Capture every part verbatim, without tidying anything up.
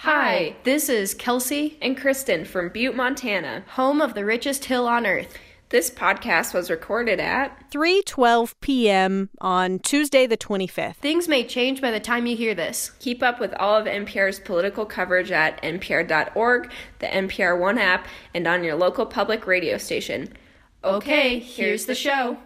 Hi, this is Kelsey and Kristen from Butte, Montana, home of the richest hill on earth. This podcast was recorded at three twelve p.m. on Tuesday the twenty-fifth. Things may change by the time you hear this. Keep up with all of N P R's political coverage at N P R dot org, the N P R One app, and on your local public radio station. Okay, here's the show.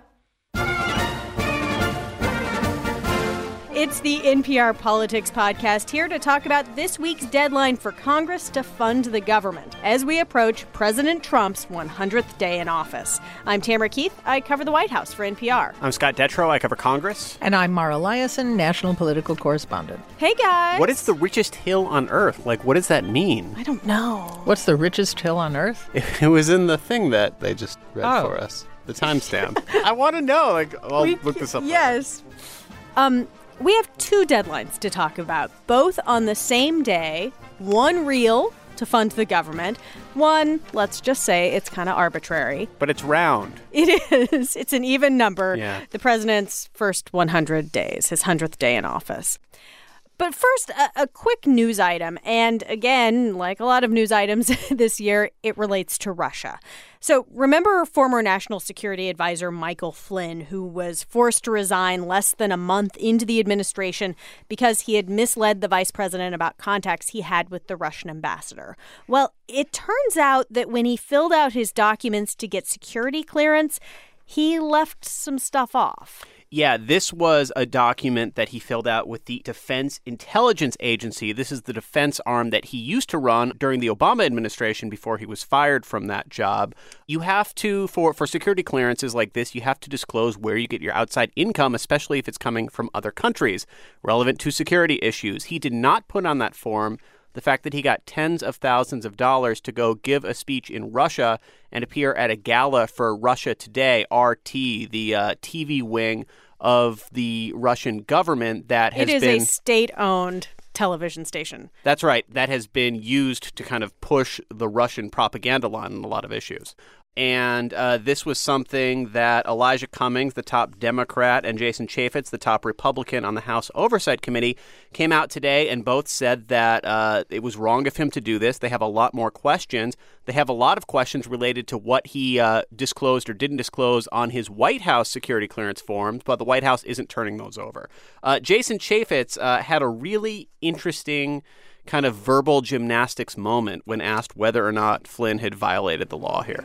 It's the N P R Politics Podcast, here to talk about this week's deadline for Congress to fund the government as we approach President Trump's one hundredth day in office. I'm Tamara Keith. I cover the White House for N P R. I'm Scott Detrow. I cover Congress. And I'm Mara Liasson, national political correspondent. Hey, guys. What is the richest hill on earth? Like, what does that mean? I don't know. What's the richest hill on earth? It, it was in the thing that they just read oh. for us. The timestamp. I want to know. Like, I'll we, look this up Yes. Later. Um... We have two deadlines to talk about, both on the same day. One real to fund the government. One, let's just say it's kind of arbitrary. But it's round. It is. It's an even number. Yeah. The president's first one hundred days, his hundredth day in office. But first, a, a quick news item. And again, like a lot of news items this year, it relates to Russia. So remember former National Security Advisor Michael Flynn, who was forced to resign less than a month into the administration because he had misled the vice president about contacts he had with the Russian ambassador. Well, it turns out that when he filled out his documents to get security clearance, he left some stuff off. Yeah, this was a document that he filled out with the Defense Intelligence Agency. This is the defense arm that he used to run during the Obama administration before he was fired from that job. You have to, for, for security clearances like this, you have to disclose where you get your outside income, especially if it's coming from other countries, relevant to security issues. He did not put on that form the fact that he got tens of thousands of dollars to go give a speech in Russia and appear at a gala for Russia Today, R T, the uh, T V wing of the Russian government that has been... It is been, a state-owned television station. That's right. That has been used to kind of push the Russian propaganda line on a lot of issues. And uh, this was something that Elijah Cummings, the top Democrat, and Jason Chaffetz, the top Republican on the House Oversight Committee, came out today and both said that uh, it was wrong of him to do this. They have a lot more questions. They have a lot of questions related to what he uh, disclosed or didn't disclose on his White House security clearance forms, but the White House isn't turning those over. Uh, Jason Chaffetz uh, had a really interesting kind of verbal gymnastics moment when asked whether or not Flynn had violated the law here.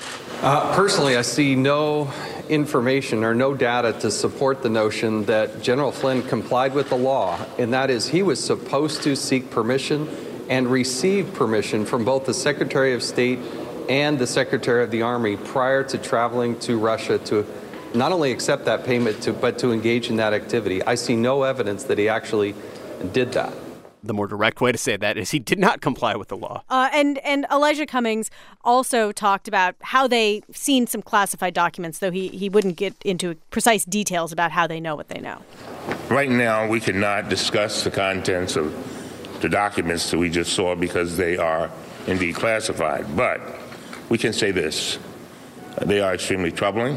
Uh, personally, I see no information or no data to support the notion that General Flynn complied with the law, and that is he was supposed to seek permission and receive permission from both the Secretary of State and the Secretary of the Army prior to traveling to Russia to not only accept that payment, to, but to engage in that activity. I see no evidence that he actually did that. The more direct way to say that is he did not comply with the law. Uh, and, and Elijah Cummings also talked about how they've seen some classified documents, though he, he wouldn't get into precise details about how they know what they know. Right now, we cannot discuss the contents of the documents that we just saw because they are indeed classified. But we can say this. They are extremely troubling.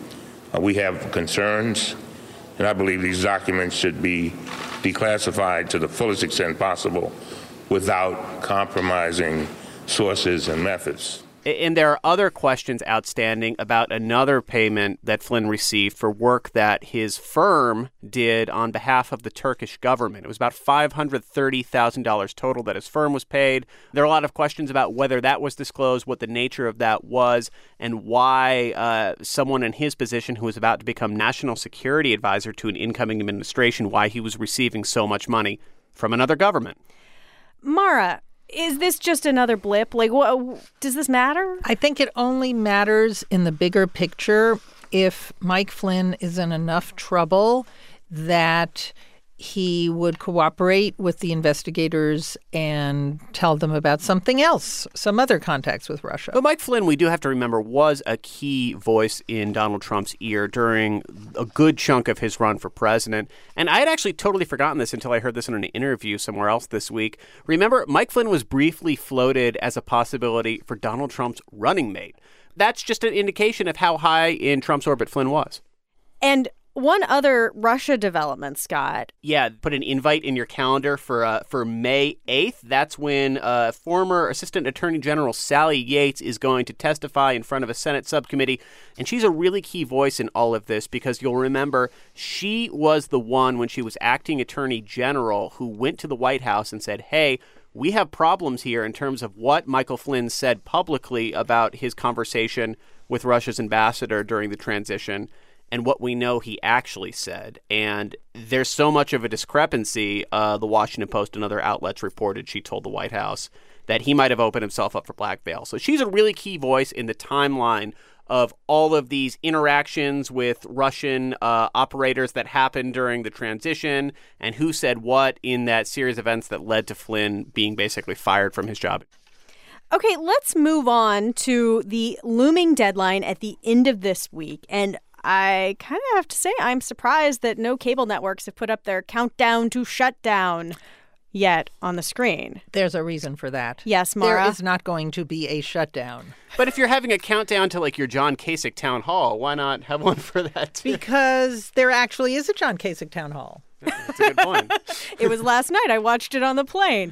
Uh, we have concerns, and I believe these documents should be declassified to the fullest extent possible without compromising sources and methods. And there are other questions outstanding about another payment that Flynn received for work that his firm did on behalf of the Turkish government. It was about five hundred thirty thousand dollars total that his firm was paid. There are a lot of questions about whether that was disclosed, what the nature of that was, and why uh, someone in his position who was about to become national security advisor to an incoming administration, why he was receiving so much money from another government. Mara, is this just another blip? Like, what, does this matter? I think it only matters in the bigger picture if Mike Flynn is in enough trouble that he would cooperate with the investigators and tell them about something else, some other contacts with Russia. But Mike Flynn, we do have to remember, was a key voice in Donald Trump's ear during a good chunk of his run for president. And I had actually totally forgotten this until I heard this in an interview somewhere else this week. Remember, Mike Flynn was briefly floated as a possibility for Donald Trump's running mate. That's just an indication of how high in Trump's orbit Flynn was. And One other Russia development, Scott. Yeah, put an invite in your calendar for uh, for May eighth. That's when uh, former Assistant Attorney General Sally Yates is going to testify in front of a Senate subcommittee. And she's a really key voice in all of this because you'll remember she was the one when she was acting Attorney General who went to the White House and said, hey, we have problems here in terms of what Michael Flynn said publicly about his conversation with Russia's ambassador during the transition and what we know he actually said. And there's so much of a discrepancy, uh, the Washington Post and other outlets reported, she told the White House, that he might have opened himself up for blackmail. So she's a really key voice in the timeline of all of these interactions with Russian uh, operators that happened during the transition and who said what in that series of events that led to Flynn being basically fired from his job. Okay, let's move on to the looming deadline at the end of this week. And I kind of have to say I'm surprised that no cable networks have put up their countdown to shutdown yet on the screen. There's a reason for that. Yes, Mara? There is not going to be a shutdown. But if you're having a countdown to like your John Kasich town hall, why not have one for that too? Because there actually is a John Kasich town hall. That's a good point. It was last night. I watched it on the plane.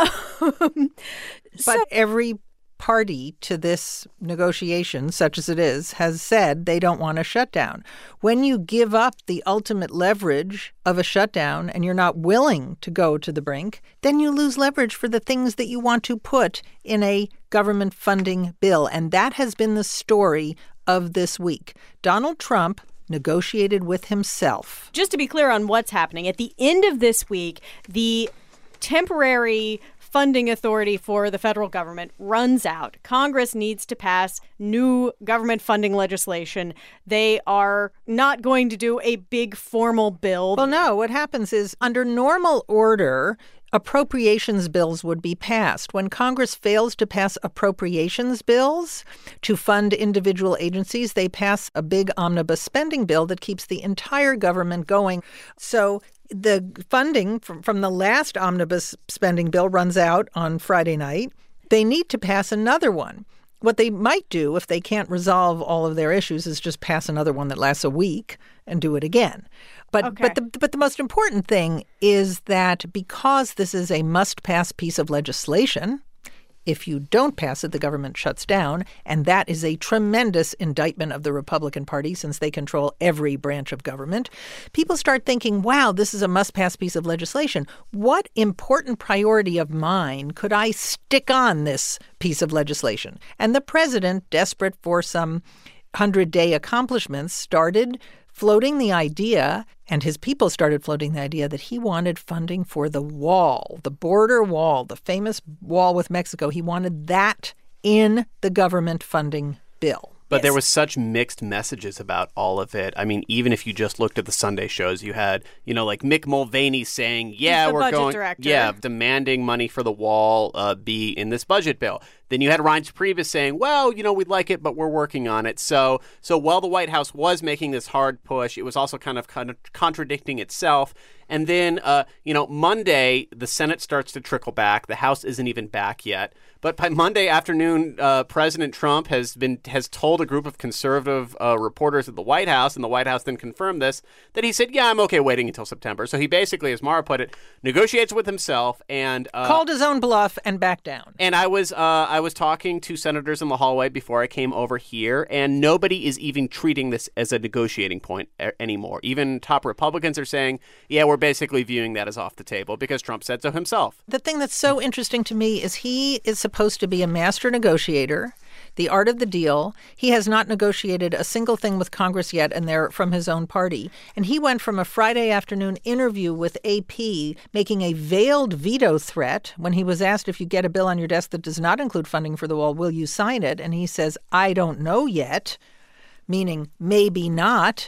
Um, but so- every party to this negotiation, such as it is, has said they don't want a shutdown. When you give up the ultimate leverage of a shutdown and you're not willing to go to the brink, then you lose leverage for the things that you want to put in a government funding bill. And that has been the story of this week. Donald Trump negotiated with himself. Just to be clear on what's happening, at the end of this week, the temporary funding authority for the federal government runs out. Congress needs to pass new government funding legislation. They are not going to do a big formal bill. Well, no, what happens is under normal order, appropriations bills would be passed. When Congress fails to pass appropriations bills to fund individual agencies, they pass a big omnibus spending bill that keeps the entire government going. So the funding from, from the last omnibus spending bill runs out on Friday night. They need to pass another one. What they might do if they can't resolve all of their issues is just pass another one that lasts a week and do it again. But okay. but the but the most important thing is that because this is a must-pass piece of legislation, if you don't pass it, the government shuts down. And that is a tremendous indictment of the Republican Party since they control every branch of government. People start thinking, wow, this is a must-pass piece of legislation. What important priority of mine could I stick on this piece of legislation? And the president, desperate for some hundred-day accomplishments, started floating the idea, and his people started floating the idea that he wanted funding for the wall, the border wall, the famous wall with Mexico. He wanted that in the government funding bill. But Yes. there was such mixed messages about all of it. I mean, even if you just looked at the Sunday shows, you had, you know, like Mick Mulvaney saying, yeah, the we're budget going, director. yeah, demanding money for the wall uh, be in this budget bill. Then you had Reince Priebus saying, well, you know, we'd like it, but we're working on it. So so while the White House was making this hard push, it was also kind of, kind of contradicting itself. And then, uh, you know, Monday, the Senate starts to trickle back. The House isn't even back yet. But by Monday afternoon, uh, President Trump has been has told a group of conservative uh, reporters at the White House, and the White House then confirmed this, that he said, yeah, I'm okay waiting until September. So he basically, as Mara put it, negotiates with himself and uh, Called his own bluff and backed down. And I was uh, I was talking to senators in the hallway before I came over here, and nobody is even treating this as a negotiating point a- anymore. Even top Republicans are saying, yeah, we're basically viewing that as off the table because Trump said so himself. The thing that's so interesting to me is he is supposed to be a master negotiator, the art of the deal. He has not negotiated a single thing with Congress yet, and they're from his own party. And he went from a Friday afternoon interview with A P making a veiled veto threat when he was asked, if you get a bill on your desk that does not include funding for the wall, will you sign it? And he says, I don't know yet, meaning maybe not,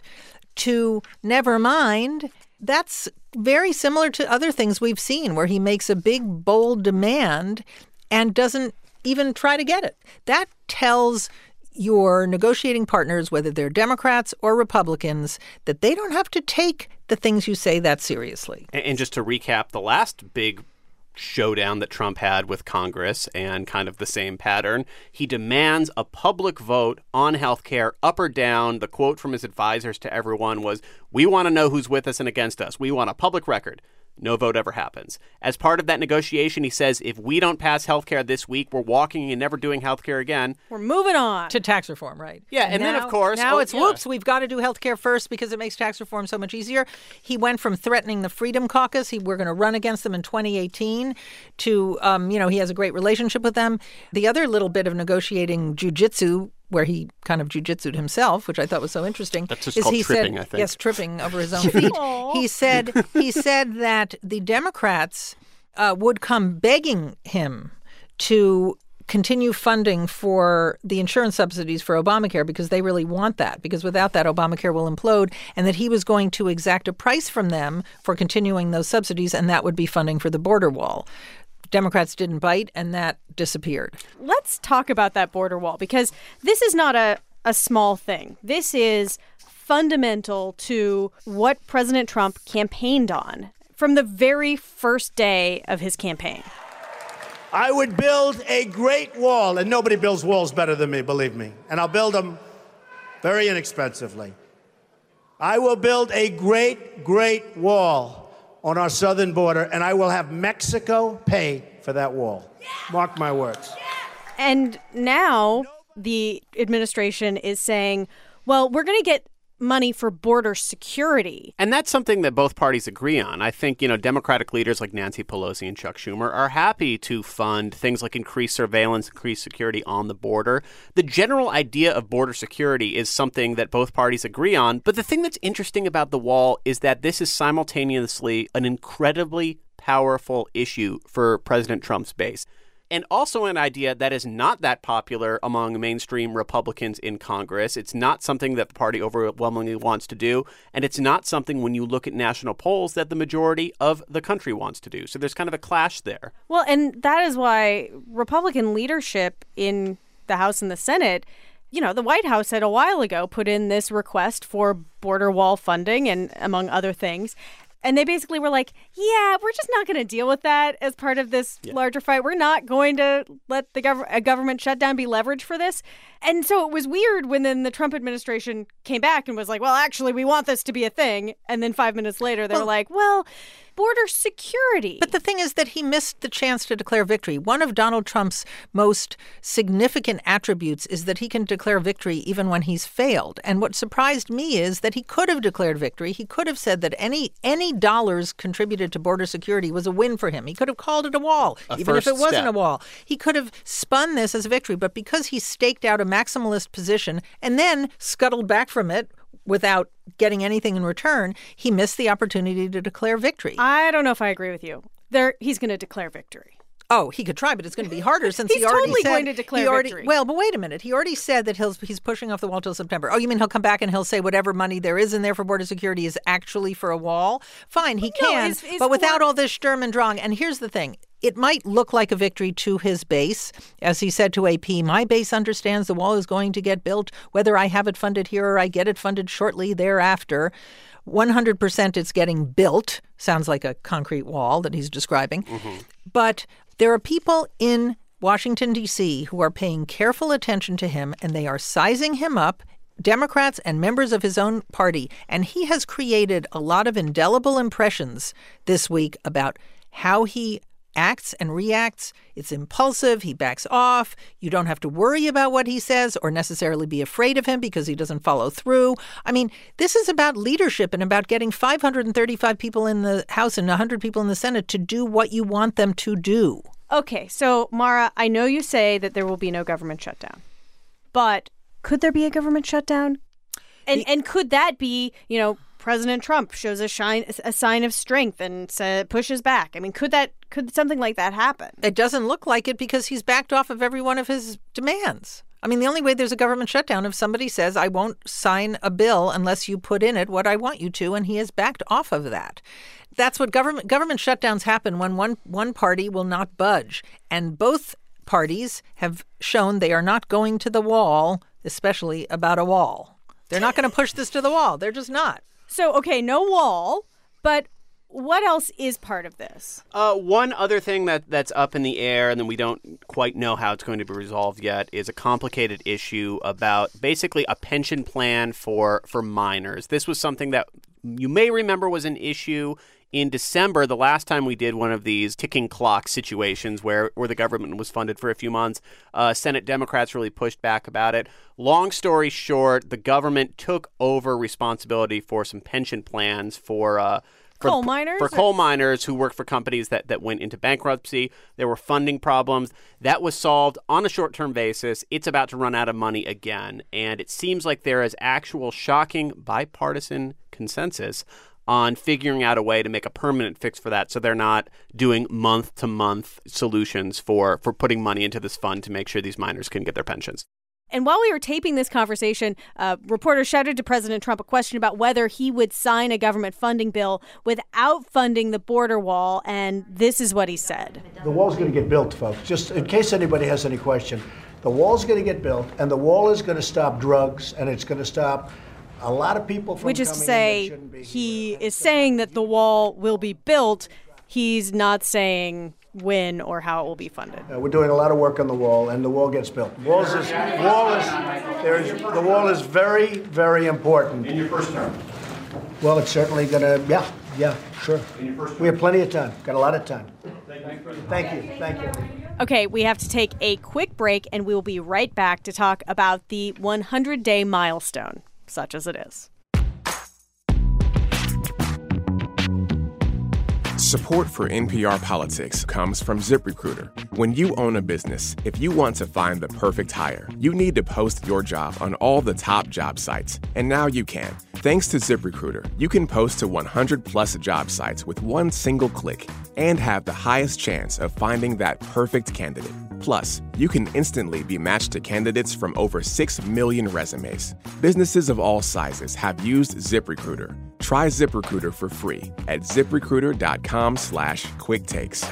to never mind. That's very similar to other things we've seen where he makes a big, bold demand and doesn't even try to get it. That tells your negotiating partners, whether they're Democrats or Republicans, that they don't have to take the things you say that seriously. And, and just to recap, the last big showdown that Trump had with Congress and kind of the same pattern. He demands a public vote on health care, up or down. The quote from his advisors to everyone was, "We want to know who's with us and against us. We want a public record." No vote ever happens. As part of that negotiation, he says, if we don't pass health care this week, we're walking and never doing health care again. We're moving on. To tax reform, right? Yeah, and now, then, of course... Now oh, it's, yeah. whoops, we've got to do health care first because it makes tax reform so much easier. He went from threatening the Freedom Caucus, he, we're going to run against them in twenty eighteen, to, um, you know, he has a great relationship with them. The other little bit of negotiating jujitsu, where he kind of jujitsu'd himself, which I thought was so interesting. That's just is called he tripping, said, I think. Yes, tripping over his own feet. he said he said that the Democrats uh, would come begging him to continue funding for the insurance subsidies for Obamacare because they really want that, because without that, Obamacare will implode, and that he was going to exact a price from them for continuing those subsidies, and that would be funding for the border wall. Democrats didn't bite, and that disappeared. Let's talk about that border wall, because this is not a, a small thing. This is fundamental to what President Trump campaigned on from the very first day of his campaign. I would build a great wall, and nobody builds walls better than me, believe me. And I'll build them very inexpensively. I will build a great, great wall on our southern border, and I will have Mexico pay for that wall. Mark my words. And now the administration is saying, well, we're going to get money for border security. And that's something that both parties agree on. I think, you know, Democratic leaders like Nancy Pelosi and Chuck Schumer are happy to fund things like increased surveillance, increased security on the border. The general idea of border security is something that both parties agree on. But the thing that's interesting about the wall is that this is simultaneously an incredibly powerful issue for President Trump's base. And also an idea that is not that popular among mainstream Republicans in Congress. It's not something that the party overwhelmingly wants to do. And it's not something, when you look at national polls, that the majority of the country wants to do. So there's kind of a clash there. Well, and that is why Republican leadership in the House and the Senate, you know, the White House had a while ago put in this request for border wall funding and among other things. And they basically were like, yeah, we're just not going to deal with that as part of this yeah. larger fight. We're not going to let the gov- a government shutdown be leverage for this. And so it was weird when then the Trump administration came back and was like, well, actually, we want this to be a thing. And then five minutes later, they well, were like, well, border security. But the thing is that he missed the chance to declare victory. One of Donald Trump's most significant attributes is that he can declare victory even when he's failed. And what surprised me is that he could have declared victory. He could have said that any any dollars contributed to border security was a win for him. He could have called it a wall, a even if it wasn't step. a wall. He could have spun this as a victory. But because he staked out a maximalist position and then scuttled back from it without getting anything in return, he missed the opportunity to declare victory. I don't know if I agree with you. There, he's going to declare victory. Oh, he could try, but it's going to be harder since he's he already totally said... going to declare he already, victory. Well, but wait a minute. He already said that he'll, he's pushing off the wall till September. Oh, you mean he'll come back and he'll say whatever money there is in there for border security is actually for a wall? Fine, he no, can, it's, it's but without for... all this Sturm und Drang. And here's the thing. It might look like a victory to his base. As he said to A P, my base understands the wall is going to get built, whether I have it funded here or I get it funded shortly thereafter. one hundred percent it's getting built. Sounds like a concrete wall that he's describing. Mm-hmm. But there are people in Washington, D C who are paying careful attention to him, and they are sizing him up, Democrats and members of his own party. And he has created a lot of indelible impressions this week about how he acts and reacts. It's impulsive. He backs off. You don't have to worry about what he says or necessarily be afraid of him because he doesn't follow through. I mean, this is about leadership and about getting five hundred thirty-five people in the House and one hundred people in the Senate to do what you want them to do. Okay, so Mara, I know you say that there will be no government shutdown, but could there be a government shutdown? And the- and could that be, you know, President Trump shows a shine, a sign of strength and uh, pushes back? I mean, could that could something like that happen? It doesn't look like it because he's backed off of every one of his demands. I mean, the only way there's a government shutdown if somebody says, I won't sign a bill unless you put in it what I want you to, and he has backed off of that. That's what government government shutdowns happen when one one party will not budge. And both parties have shown they are not going to the wall, especially about a wall. They're not going to push this to the wall. They're just not. So, okay, no wall, but what else is part of this? Uh, one other thing that, that's up in the air, and then we don't quite know how it's going to be resolved yet, is a complicated issue about basically a pension plan for, for minors. This was something that you may remember was an issue in December, the last time we did one of these ticking clock situations where, where the government was funded for a few months. Uh, Senate Democrats really pushed back about it. Long story short, the government took over responsibility for some pension plans for uh, for coal miners? For coal miners who worked for companies that, that went into bankruptcy. There were funding problems. That was solved on a short-term basis. It's about to run out of money again. And it seems like there is actual shocking bipartisan consensus on figuring out a way to make a permanent fix for that so they're not doing month-to-month solutions for, for putting money into this fund to make sure these miners can get their pensions. And while we were taping this conversation, uh, reporters shouted to President Trump a question about whether he would sign a government funding bill without funding the border wall, and this is what he said. The wall's going to get built, folks. Just in case anybody has any question, the wall's going to get built, and the wall is going to stop drugs, and it's going to stop a lot of people from Which is to coming say, in that shouldn't be he here. is saying that the wall will be built. He's not saying when or how it will be funded. Uh, we're doing a lot of work on the wall, and the wall gets built. Walls is, wall is, there's, the wall is very, very important. In your first term? Well, it's certainly going to, yeah, yeah, sure. In your first term? We have plenty of time. Got a lot of time. Thank you. Thank you. Thank you. Okay, we have to take a quick break, and we will be right back to talk about the one hundred day milestone, such as it is. Support for N P R Politics comes from ZipRecruiter. When you own a business, if you want to find the perfect hire, you need to post your job on all the top job sites. And now you can. Thanks to ZipRecruiter, you can post to one hundred plus job sites with one single click and have the highest chance of finding that perfect candidate. Plus, you can instantly be matched to candidates from over six million resumes. Businesses of all sizes have used ZipRecruiter. Try ZipRecruiter for free at ZipRecruiter.com slash quick takes.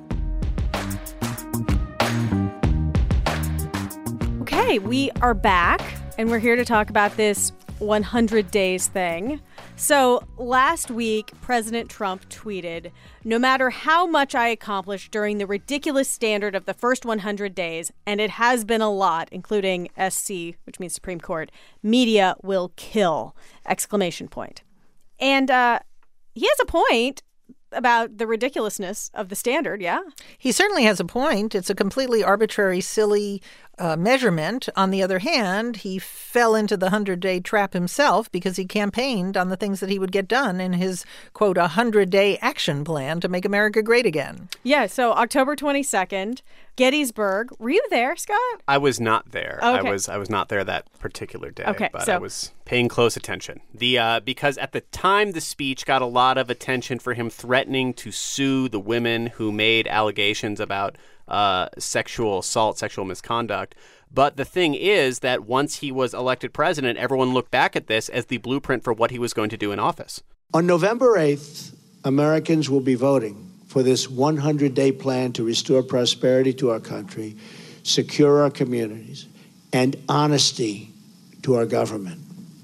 Okay, we are back, and we're here to talk about this one hundred days thing. So last week, President Trump tweeted, "No matter how much I accomplish during the ridiculous standard of the first one hundred days, and it has been a lot, including S C, which means Supreme Court, media will kill!" Exclamation point. And uh, he has a point about the ridiculousness of the standard, yeah? He certainly has a point. It's a completely arbitrary, silly uh, measurement. On the other hand, he fell into the hundred-day trap himself because he campaigned on the things that he would get done in his, quote, a hundred-day action plan to make America great again. Yeah, so October twenty-second, Gettysburg. Were you there, Scott? I was not there. Okay. I was I was not there that particular day, Okay, but so- I was paying close attention. The uh, because at the time the speech got a lot of attention for him threatening to sue the women who made allegations about uh, sexual assault, sexual misconduct. But the thing is that once he was elected president, everyone looked back at this as the blueprint for what he was going to do in office. On November eighth, Americans will be voting for this one hundred day plan to restore prosperity to our country, secure our communities, and honesty to our government.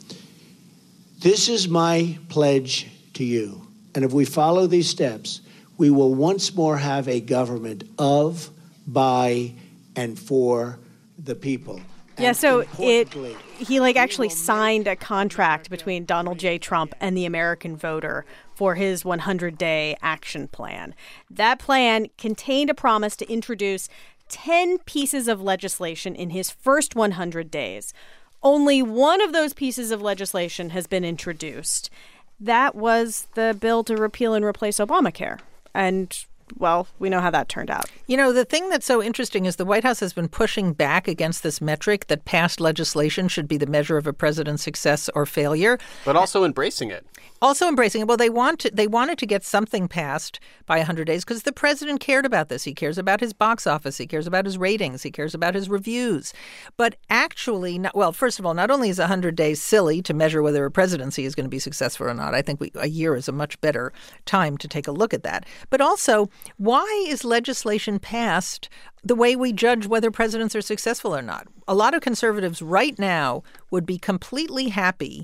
This is my pledge to you. And if we follow these steps, we will once more have a government of, by, and for the people. Yeah, And so it importantly, he like actually signed a contract between Donald J. Trump and the American voter for his one hundred day action plan. That plan contained a promise to introduce ten pieces of legislation in his first one hundred days. Only one of those pieces of legislation has been introduced. That was the bill to repeal and replace Obamacare. And, well, we know how that turned out. You know, the thing that's so interesting is the White House has been pushing back against this metric that passed legislation should be the measure of a president's success or failure. But also embracing it. Also embracing it. Well, they want to, they wanted to get something passed by one hundred days because the president cared about this. He cares about his box office. He cares about his ratings. He cares about his reviews. But actually, not, well, first of all, not only is one hundred days silly to measure whether a presidency is going to be successful or not. I think we, a year is a much better time to take a look at that. But also, why is legislation passed the way we judge whether presidents are successful or not? A lot of conservatives right now would be completely happy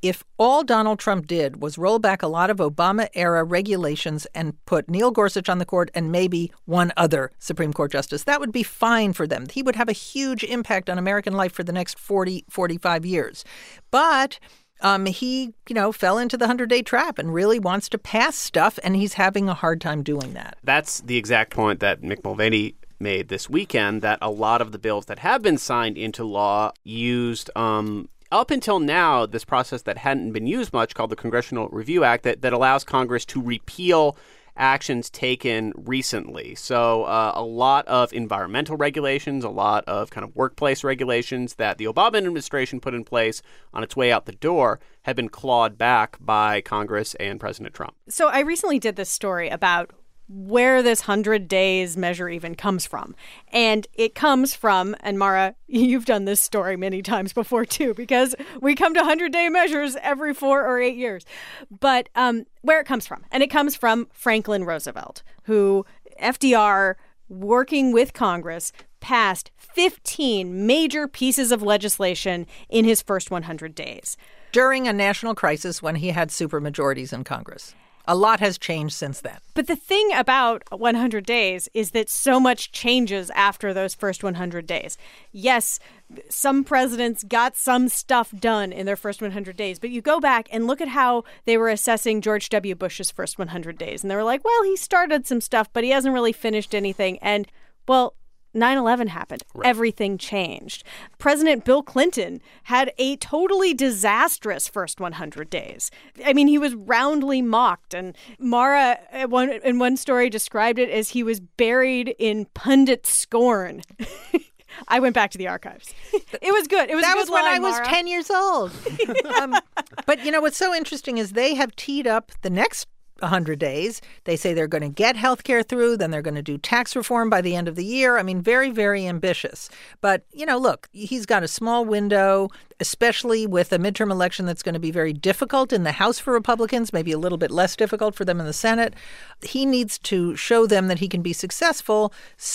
if all Donald Trump did was roll back a lot of Obama-era regulations and put Neil Gorsuch on the court and maybe one other Supreme Court justice, that would be fine for them. He would have a huge impact on American life for the next forty, forty-five years. But um, he, you know, fell into the hundred-day trap and really wants to pass stuff, and he's having a hard time doing that. That's the exact point that Mick Mulvaney made this weekend, that a lot of the bills that have been signed into law used um, up until now, this process that hadn't been used much called the Congressional Review Act that, that allows Congress to repeal actions taken recently. So uh, a lot of environmental regulations, a lot of kind of workplace regulations that the Obama administration put in place on its way out the door have been clawed back by Congress and President Trump. So I recently did this story about where this one hundred days measure even comes from. And it comes from, and Mara, you've done this story many times before too, because we come to one hundred-day measures every four or eight years. But um, where it comes from, and it comes from Franklin Roosevelt, who F D R, working with Congress, passed fifteen major pieces of legislation in his first one hundred days. During a national crisis when he had supermajorities in Congress. A lot has changed since then. But the thing about one hundred days is that so much changes after those first one hundred days. Yes, some presidents got some stuff done in their first one hundred days, but you go back and look at how they were assessing George W. Bush's first one hundred days. And they were like, well, he started some stuff, but he hasn't really finished anything. And, well, nine eleven happened. Right. Everything changed. President Bill Clinton had a totally disastrous first one hundred days. I mean, he was roundly mocked. And Mara, one, in one story, described it as he was buried in pundit scorn. I went back to the archives. It was good. It was that a good was when line, I was Mara. ten years old. um, but, you know, what's so interesting is they have teed up the next one hundred days. They say they're going to get health care through, then they're going to do tax reform by the end of the year. I mean, very, very ambitious. But, you know, look, he's got a small window, especially with a midterm election that's going to be very difficult in the House for Republicans, maybe a little bit less difficult for them in the Senate. He needs to show them that he can be successful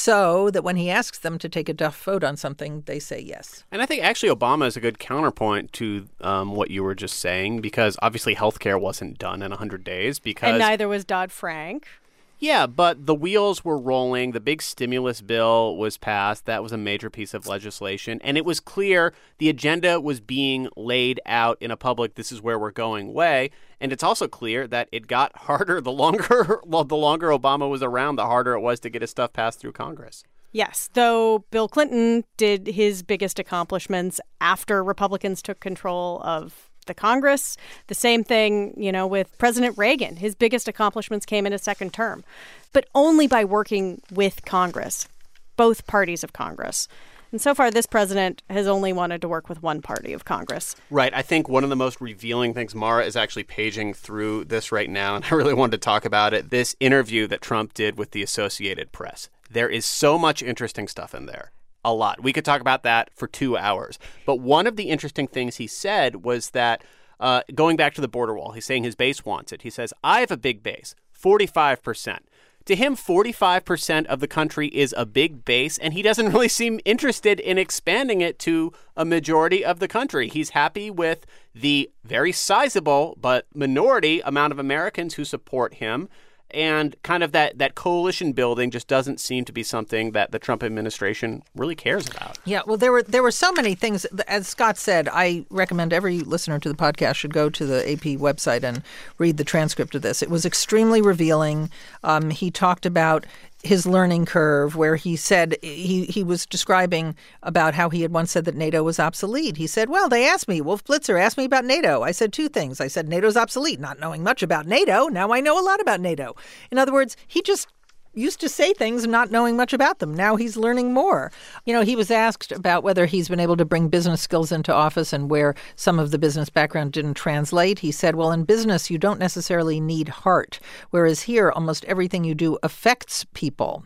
so that when he asks them to take a tough vote on something, they say yes. And I think actually Obama is a good counterpoint to um, what you were just saying, because obviously healthcare wasn't done in one hundred days. Because And neither was Dodd-Frank. Yeah, but the wheels were rolling. The big stimulus bill was passed. That was a major piece of legislation. And it was clear the agenda was being laid out in a public, this is where we're going way. And it's also clear that it got harder the longer, well, the longer Obama was around, the harder it was to get his stuff passed through Congress. Yes, though Bill Clinton did his biggest accomplishments after Republicans took control of the Congress. The same thing, you know, with President Reagan. His biggest accomplishments came in his second term, but only by working with Congress, both parties of Congress. And so far, this president has only wanted to work with one party of Congress. Right. I think one of the most revealing things, Mara is actually paging through this right now, and I really wanted to talk about it. This interview that Trump did with the Associated Press. There is so much interesting stuff in there. A lot. We could talk about that for two hours. But one of the interesting things he said was that uh, going back to the border wall, he's saying his base wants it. He says, I have a big base, forty-five percent. To him, forty-five percent of the country is a big base, and he doesn't really seem interested in expanding it to a majority of the country. He's happy with the very sizable but minority amount of Americans who support him. And kind of that, that coalition building just doesn't seem to be something that the Trump administration really cares about. Yeah, well, there were there were so many things. As Scott said, I recommend every listener to the podcast should go to the A P website and read the transcript of this. It was extremely revealing. Um, he talked about his learning curve, where he said he, he was describing about how he had once said that NATO was obsolete. He said, well, they asked me, Wolf Blitzer asked me about NATO. I said two things. I said, NATO's obsolete, not knowing much about NATO. Now I know a lot about NATO. In other words, he just used to say things not knowing much about them. Now he's learning more. You know, he was asked about whether he's been able to bring business skills into office and where some of the business background didn't translate. He said, well, in business, you don't necessarily need heart, whereas here, almost everything you do affects people.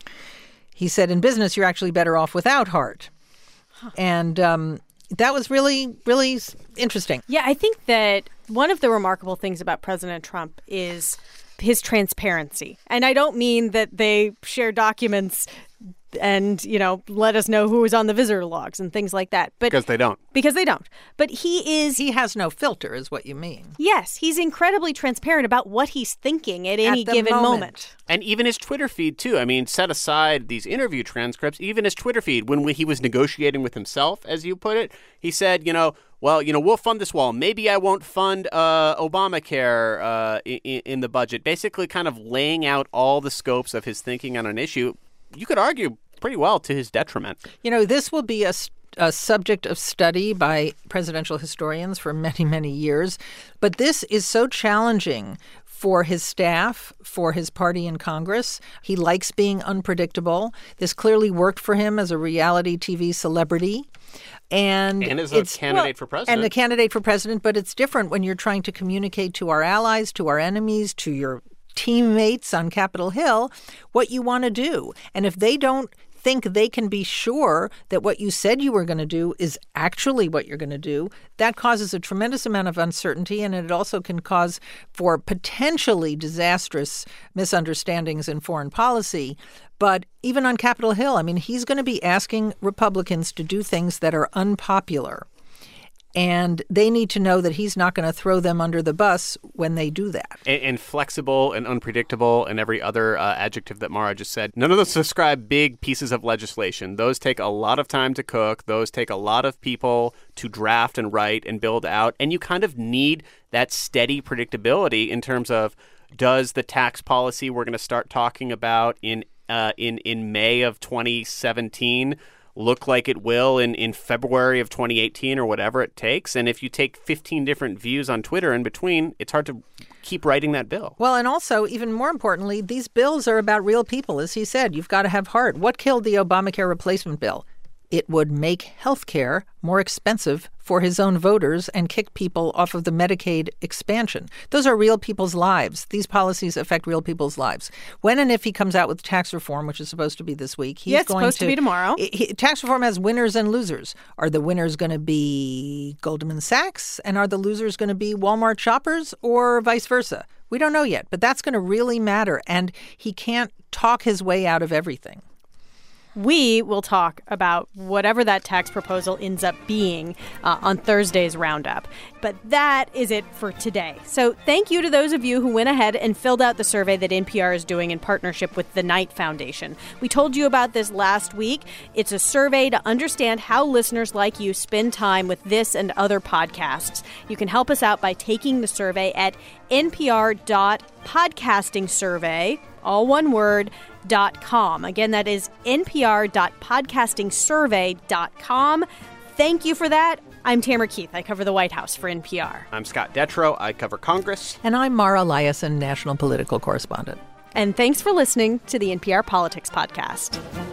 He said, in business, you're actually better off without heart. Huh. And um, that was really, really interesting. Yeah, I think that one of the remarkable things about President Trump is his transparency. And I don't mean that they share documents and, you know, let us know who was on the visitor logs and things like that. But because they don't. Because they don't. But he is... He has no filter, is what you mean. Yes, he's incredibly transparent about what he's thinking at any At the given moment. moment. And even his Twitter feed, too. I mean, set aside these interview transcripts, even his Twitter feed, when he was negotiating with himself, as you put it, he said, you know, well, you know, we'll fund this wall. Maybe I won't fund uh, Obamacare uh, in, in the budget. Basically kind of laying out all the scopes of his thinking on an issue, you could argue pretty well to his detriment. You know, this will be a, a subject of study by presidential historians for many, many years. But this is so challenging for his staff, for his party in Congress. He likes being unpredictable. This clearly worked for him as a reality T V celebrity. And, and as a it's, candidate well, for president. And a candidate for president, but it's different when you're trying to communicate to our allies, to our enemies, to your teammates on Capitol Hill what you want to do. And if they don't think they can be sure that what you said you were going to do is actually what you're going to do, that causes a tremendous amount of uncertainty, and it also can cause for potentially disastrous misunderstandings in foreign policy. But even on Capitol Hill, I mean, he's going to be asking Republicans to do things that are unpopular. And they need to know that he's not going to throw them under the bus when they do that. And, and flexible and unpredictable and every other uh, adjective that Mara just said. None of those describe big pieces of legislation. Those take a lot of time to cook. Those take a lot of people to draft and write and build out. And you kind of need that steady predictability in terms of, does the tax policy we're going to start talking about in uh, in in May of twenty seventeen look like it will in, in February of twenty eighteen or whatever it takes? And if you take fifteen different views on Twitter in between, it's hard to keep writing that bill. Well, and also, even more importantly, these bills are about real people. As he said, you've got to have heart. What killed the Obamacare replacement bill? It would make health care more expensive for his own voters and kick people off of the Medicaid expansion. Those are real people's lives. These policies affect real people's lives. When and if he comes out with tax reform, which is supposed to be this week, he's yeah, it's going supposed to, to be tomorrow. He, tax reform has winners and losers. Are the winners going to be Goldman Sachs, and are the losers going to be Walmart shoppers, or vice versa? We don't know yet, but that's going to really matter, and he can't talk his way out of everything. We will talk about whatever that tax proposal ends up being uh, on Thursday's roundup. But that is it for today. So thank you to those of you who went ahead and filled out the survey that N P R is doing in partnership with the Knight Foundation. We told you about this last week. It's a survey to understand how listeners like you spend time with this and other podcasts. You can help us out by taking the survey at npr.podcastingsurvey, all one word, dot com. Again, that is npr.podcastingsurvey dot com. Thank you for that. I'm Tamara Keith. I cover the White House for N P R. I'm Scott Detrow. I cover Congress. And I'm Mara Liasson, national political correspondent. And thanks for listening to the N P R Politics Podcast.